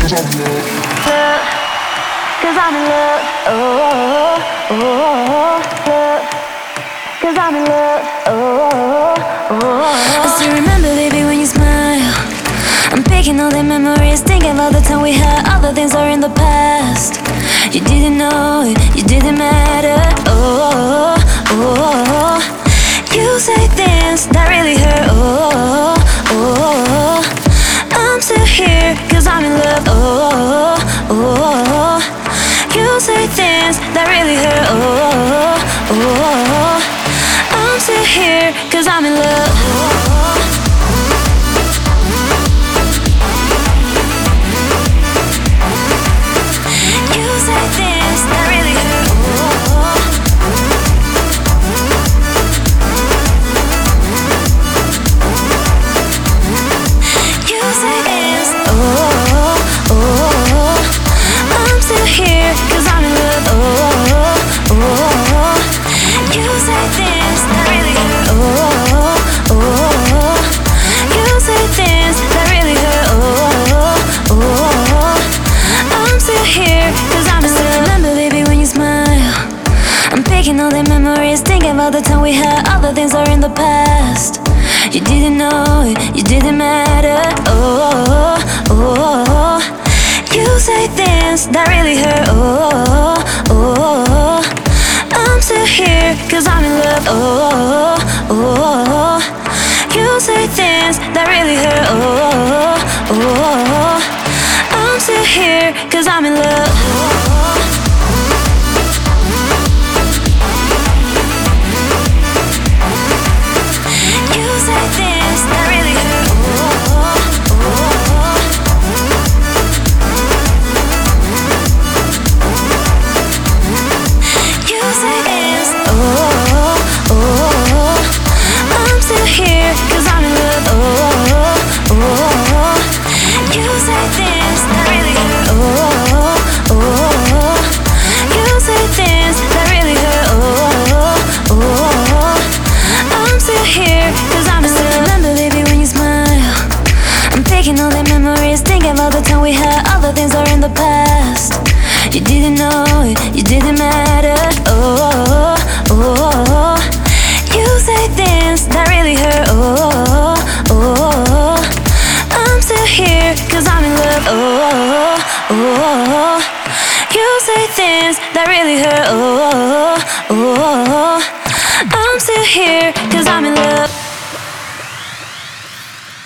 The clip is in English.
'Cause I'm in love. Oh, love. 'Cause I'm in love. I still remember, baby, when you smile. I'm picking all the memories, thinking about the time we had. All the things are in the past. You didn't know it, you didn't matter. You say things that really hurt. I'm still here 'cause I'm in love. You say things that really hurt. I'm still here 'cause I'm in love. You say things that really hurt. You say things. I'm still here 'cause I'm in love. You say things that really hurt. You say things that really hurt. I'm still here 'cause I'm in love. Remember, baby, when you smile. I'm picking all the memories, thinking about the time we had. All the things are in the past. You didn't know it, you didn't matter. You say things that really hurt. I'm still here 'cause I'm in love. You say things that really hurt. I'm still here 'cause I'm in love. You say things that really hurt. You say things. I'm still here 'cause I'm in love. You say things that really hurt. You say things that really hurt. I'm still here 'cause I'm in love. Remember, baby, when you smile. I'm picking all the memories, thinking about the time we had. All the things are in the past. You didn't know it, you didn't matter. You say things that really hurt. I'm still here 'cause I'm in love. You say things that really hurt. I'm still here 'cause I'm in love.